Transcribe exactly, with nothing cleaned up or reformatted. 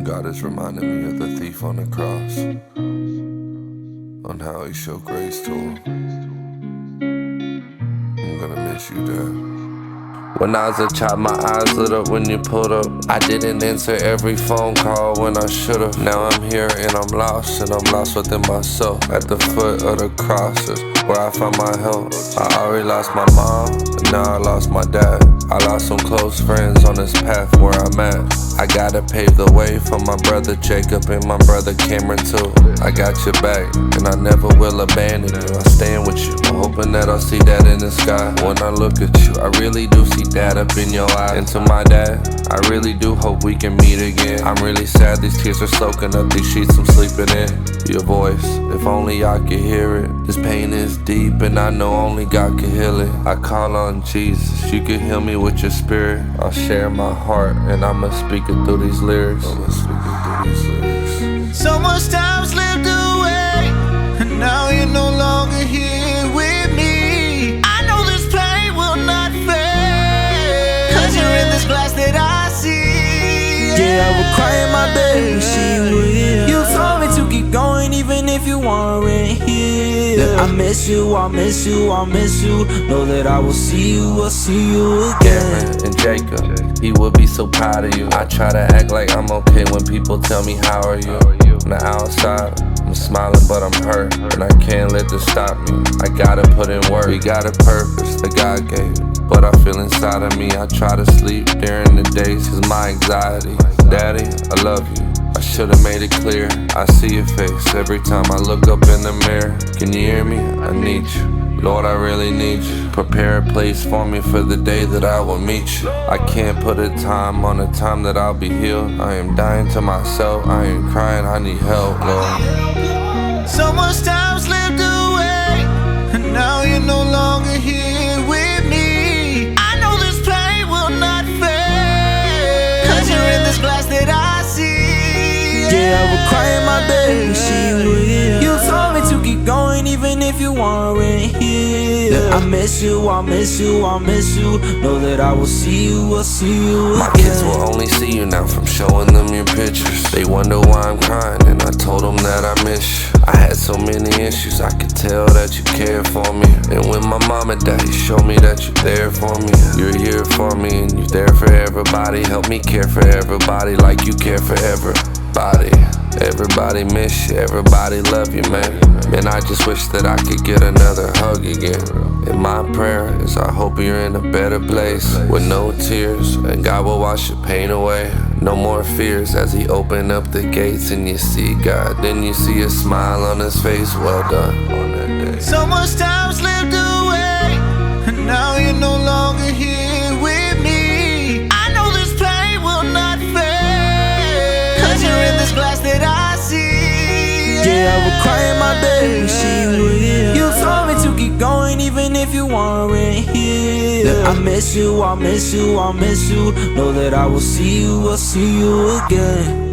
God is reminding me of the thief on the cross, on how he showed grace to him. I'm gonna miss you, Dad. When I was a child, my eyes lit up when you pulled up. I didn't answer every phone call when I should've. Now I'm here and I'm lost, and I'm lost within myself. At the foot of the crosses, where I found my help. I already lost my mom, and now I lost my dad. I lost some close friends on this path where I'm at. I gotta pave the way for my brother Jacob and my brother Cameron too. I got your back, and I never will abandon you. I stand with you, I'm hoping that I'll see that in the sky. When I look at you, I really do see that up in your eyes. And to my dad, I really do hope we can meet again. I'm really sad these tears are soaking up these sheets I'm sleeping in. Your voice, if only I could hear it. This pain is deep and I know only God can heal it. I call on Jesus, you can heal me with your spirit. I'll share my heart and I'ma speak it through these lyrics. I'ma speak it through these lyrics. So much time slipped away, and now you're no longer here with me. I know this pain will not fade, cause you're in this glass that I see. Yeah, I would cry in my bed, she would. You told me to keep going even if you weren't here. I miss you, I miss you, I miss you. Know that I will see you, I'll see you again. Cameron and Jacob, he would be so proud of you. I try to act like I'm okay when people tell me how are you. On the outside, I'm smiling but I'm hurt, and I can't let this stop me. I gotta put in work. We got a purpose that God gave, but I feel inside of me. I try to sleep during the days cause my anxiety. Daddy, I love you, I should've made it clear. I see your face every time I look up in the mirror. Can you hear me? I need you, Lord, I really need you. Prepare a place for me for the day that I will meet you. I can't put a time on the time that I'll be healed. I am dying to myself, I am crying, I need help, Lord. So much time slipped away, and now you're no longer here with me. I know this pain will not fade, cause you're in this glass that I see. Yeah, I would cry in my bed, she would. You told me to keep going even if you weren't here. I miss you, I miss you, I miss you. Know that I will see you, I'll see you again. My kids will only see you now from showing them your pictures. They wonder why I'm crying, and I told them that I miss you. I had so many issues, I could tell that you cared for me. And when my mom and daddy showed me that you're there for me, you're here for me and you're there for everybody. Help me care for everybody like you care for everybody. Everybody miss you, everybody love you, man. Man, I just wish that I could get another hug again. And my prayer is I hope you're in a better place with no tears, and God will wash your pain away. No more fears as he opened up the gates and you see God. Then you see a smile on his face, well done on that day. So much time slipped away, and now you're no longer here with me. I know this pain will not fade, cause you're in this glass that I see. Yeah, I would cry in my bed, she would. You told me to keep going even if you weren't here. I miss you, I miss you, I miss you. Know that I will see you, I'll see you again.